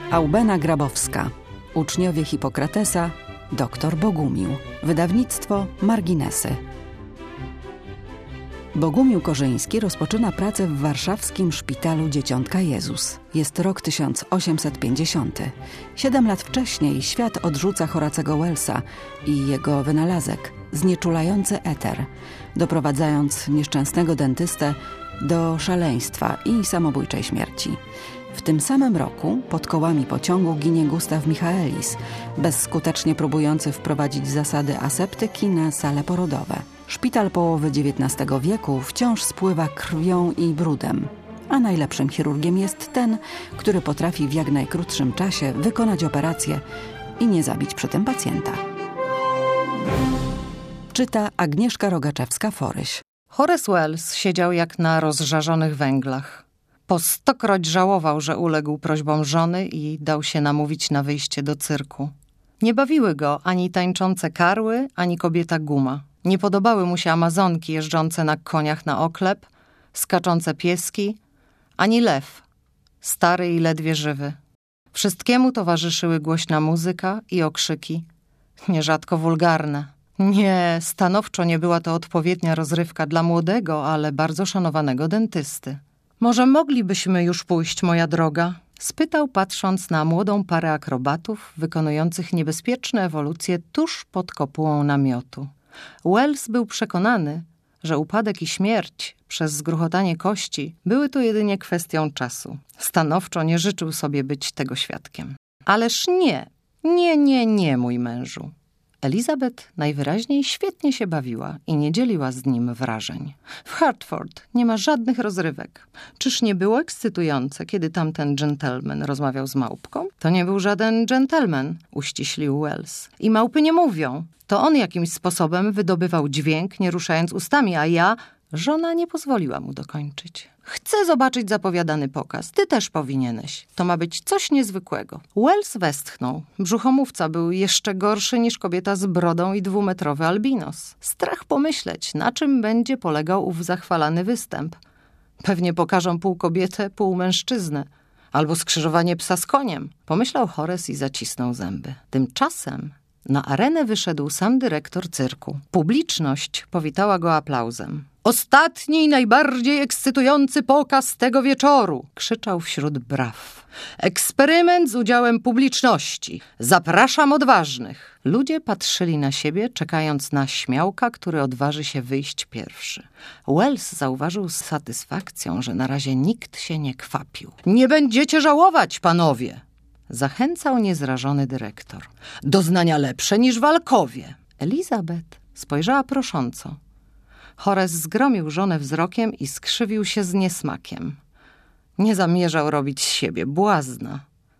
Aubena Grabowska, Uczniowie Hipokratesa, Dr Bogumił. Wydawnictwo Marginesy. Bogumił Korzyński rozpoczyna pracę w warszawskim szpitalu Dzieciątka Jezus. Jest rok 1850. 7 lat wcześniej świat odrzuca Horacego Wellsa i jego wynalazek, znieczulający eter, doprowadzając nieszczęsnego dentystę do szaleństwa i samobójczej śmierci. W tym samym roku pod kołami pociągu ginie Gustaw Michaelis, bezskutecznie próbujący wprowadzić zasady aseptyki na sale porodowe. Szpital połowy XIX wieku wciąż spływa krwią i brudem, a najlepszym chirurgiem jest ten, który potrafi w jak najkrótszym czasie wykonać operację i nie zabić przy tym pacjenta. Czyta Agnieszka Rogaczewska-Foryś. Horace Wells siedział jak na rozżarzonych węglach. Po 100-kroć żałował, że uległ prośbom żony i dał się namówić na wyjście do cyrku. Nie bawiły go ani tańczące karły, ani kobieta guma. Nie podobały mu się amazonki jeżdżące na koniach na oklep, skaczące pieski, ani lew, stary i ledwie żywy. Wszystkiemu towarzyszyły głośna muzyka i okrzyki, nierzadko wulgarne. Nie, stanowczo nie była to odpowiednia rozrywka dla młodego, ale bardzo szanowanego dentysty. Może moglibyśmy już pójść, moja droga? Spytał, patrząc na młodą parę akrobatów wykonujących niebezpieczne ewolucje tuż pod kopułą namiotu. Wells był przekonany, że upadek i śmierć przez zgruchotanie kości były tu jedynie kwestią czasu. Stanowczo nie życzył sobie być tego świadkiem. Ależ nie, mój mężu. Elizabeth najwyraźniej świetnie się bawiła i nie dzieliła z nim wrażeń. W Hartford nie ma żadnych rozrywek. Czyż nie było ekscytujące, kiedy tamten gentleman rozmawiał z małpką? To nie był żaden gentleman, uściślił Wells. I małpy nie mówią. To on jakimś sposobem wydobywał dźwięk, nie ruszając ustami, a ja... Żona nie pozwoliła mu dokończyć. Chcę zobaczyć zapowiadany pokaz. Ty też powinieneś. To ma być coś niezwykłego. Wells westchnął. Brzuchomówca był jeszcze gorszy niż kobieta z brodą i 2-metrowy albinos. Strach pomyśleć, na czym będzie polegał ów zachwalany występ. Pewnie pokażą pół kobietę, pół mężczyznę. Albo skrzyżowanie psa z koniem. Pomyślał Horace i zacisnął zęby. Tymczasem na arenę wyszedł sam dyrektor cyrku. Publiczność powitała go aplauzem. Ostatni i najbardziej ekscytujący pokaz tego wieczoru, krzyczał wśród braw. Eksperyment z udziałem publiczności. Zapraszam odważnych. Ludzie patrzyli na siebie, czekając na śmiałka, który odważy się wyjść pierwszy. Wells zauważył z satysfakcją, że na razie nikt się nie kwapił. Nie będziecie żałować, panowie! Zachęcał niezrażony dyrektor. Doznania lepsze niż walkowie. Elizabeth spojrzała prosząco. Horace zgromił żonę wzrokiem i skrzywił się z niesmakiem. Nie zamierzał robić z siebie błazna.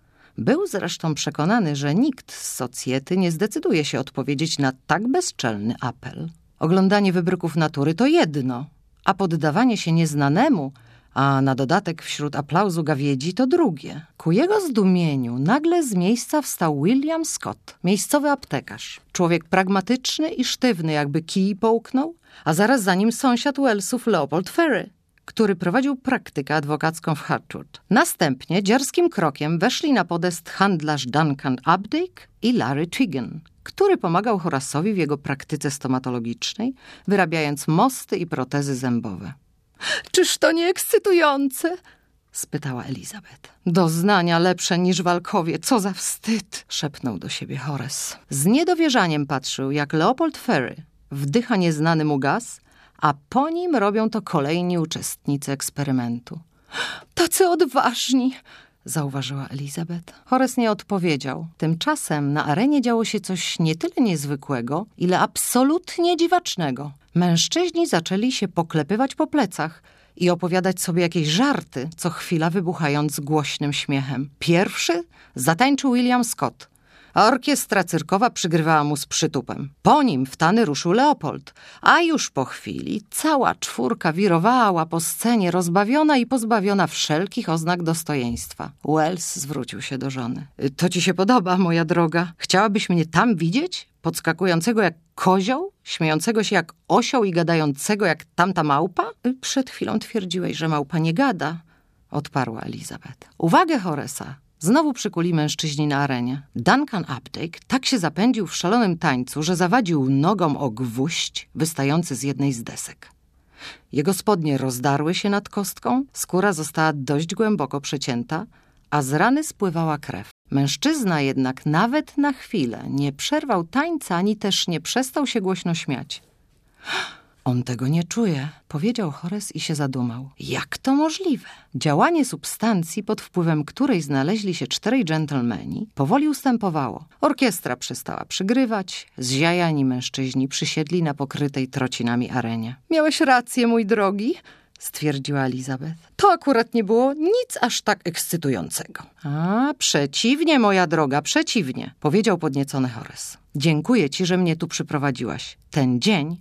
Był zresztą przekonany, że nikt z socjety nie zdecyduje się odpowiedzieć na tak bezczelny apel. Oglądanie wybryków natury to jedno, a poddawanie się nieznanemu, a na dodatek wśród aplauzu gawiedzi to drugie. Ku jego zdumieniu nagle z miejsca wstał William Scott, miejscowy aptekarz. Człowiek pragmatyczny i sztywny, jakby kij połknął, a zaraz za nim sąsiad Wellsów Leopold Ferry, który prowadził praktykę adwokacką w Hartford. Następnie dziarskim krokiem weszli na podest handlarz Duncan Updike i Larry Twigan, który pomagał Horace'owi w jego praktyce stomatologicznej, wyrabiając mosty i protezy zębowe. Czyż to nie ekscytujące? Spytała Elizabeth. Doznania lepsze niż walkowie, co za wstyd, szepnął do siebie Horace. Z niedowierzaniem patrzył, jak Leopold Ferry wdycha nieznany mu gaz, a po nim robią to kolejni uczestnicy eksperymentu. Tacy odważni, zauważyła Elizabeth. Horace nie odpowiedział. Tymczasem na arenie działo się coś nie tyle niezwykłego, ile absolutnie dziwacznego. Mężczyźni zaczęli się poklepywać po plecach i opowiadać sobie jakieś żarty, co chwila wybuchając głośnym śmiechem. Pierwszy zatańczył William Scott, a orkiestra cyrkowa przygrywała mu z przytupem. Po nim w tany ruszył Leopold, a już po chwili cała czwórka wirowała po scenie, rozbawiona i pozbawiona wszelkich oznak dostojeństwa. Wells zwrócił się do żony. To ci się podoba, moja droga? Chciałabyś mnie tam widzieć? Podskakującego jak kozioł? Śmiejącego się jak osioł i gadającego jak tamta małpa? Przed chwilą twierdziłeś, że małpa nie gada, odparła Elizabeth. Uwagę Horace'a Znowu przykuli mężczyźni na arenie. Duncan Updike tak się zapędził w szalonym tańcu, że zawadził nogą o gwóźdź wystający z jednej z desek. Jego spodnie rozdarły się nad kostką, skóra została dość głęboko przecięta, a z rany spływała krew. Mężczyzna jednak nawet na chwilę nie przerwał tańca, ani też nie przestał się głośno śmiać. On tego nie czuje, powiedział Horace i się zadumał. Jak to możliwe? Działanie substancji, pod wpływem której znaleźli się 4 dżentelmeni, powoli ustępowało. Orkiestra przestała przygrywać, zziajani mężczyźni przysiedli na pokrytej trocinami arenie. Miałeś rację, mój drogi, stwierdziła Elizabeth. To akurat nie było nic aż tak ekscytującego. A, przeciwnie, moja droga, przeciwnie, powiedział podniecony Horace. Dziękuję ci, że mnie tu przyprowadziłaś. Ten dzień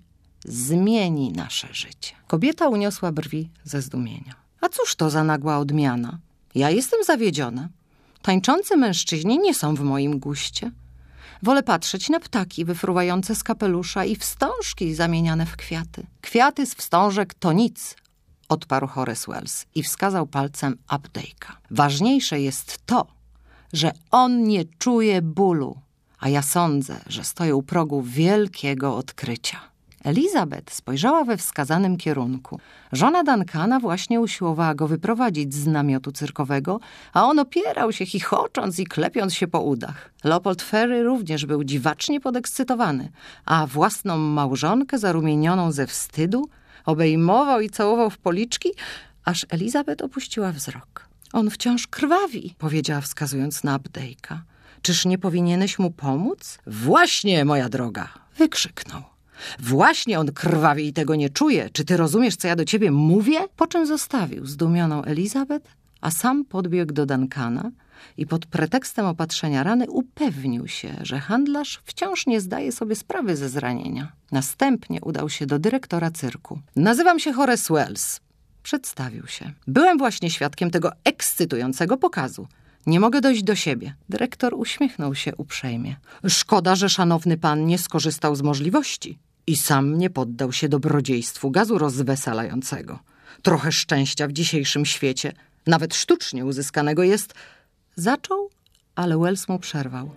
zmieni nasze życie. Kobieta uniosła brwi ze zdumienia. A cóż to za nagła odmiana? Ja jestem zawiedziona. Tańczący mężczyźni nie są w moim guście. Wolę patrzeć na ptaki wyfruwające z kapelusza i wstążki zamieniane w kwiaty. Kwiaty z wstążek to nic, odparł Horace Wells i wskazał palcem Updike'a. Ważniejsze jest to, że on nie czuje bólu, a ja sądzę, że stoję u progu wielkiego odkrycia. Elizabeth spojrzała we wskazanym kierunku. Żona Duncana właśnie usiłowała go wyprowadzić z namiotu cyrkowego, a on opierał się chichocząc i klepiąc się po udach. Leopold Ferry również był dziwacznie podekscytowany, a własną małżonkę zarumienioną ze wstydu obejmował i całował w policzki, aż Elizabeth opuściła wzrok. On wciąż krwawi, powiedziała wskazując na Updike'a. Czyż nie powinieneś mu pomóc? Właśnie, moja droga, wykrzyknął. Właśnie on krwawi i tego nie czuje. Czy ty rozumiesz, co ja do ciebie mówię? Po czym zostawił zdumioną Elizabeth, a sam podbiegł do Duncana i pod pretekstem opatrzenia rany upewnił się, że handlarz wciąż nie zdaje sobie sprawy ze zranienia. Następnie udał się do dyrektora cyrku. Nazywam się Horace Wells. Przedstawił się. Byłem właśnie świadkiem tego ekscytującego pokazu. Nie mogę dojść do siebie. Dyrektor uśmiechnął się uprzejmie. Szkoda, że szanowny pan nie skorzystał z możliwości i sam nie poddał się dobrodziejstwu gazu rozweselającego. Trochę szczęścia w dzisiejszym świecie, nawet sztucznie uzyskanego jest... Zaczął, ale Wells mu przerwał.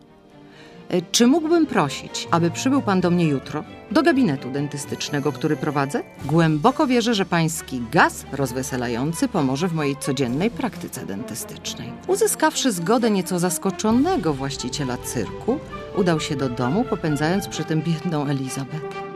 Czy mógłbym prosić, aby przybył pan do mnie jutro, do gabinetu dentystycznego, który prowadzę? Głęboko wierzę, że pański gaz rozweselający pomoże w mojej codziennej praktyce dentystycznej. Uzyskawszy zgodę nieco zaskoczonego właściciela cyrku, udał się do domu, popędzając przy tym biedną Elizabeth.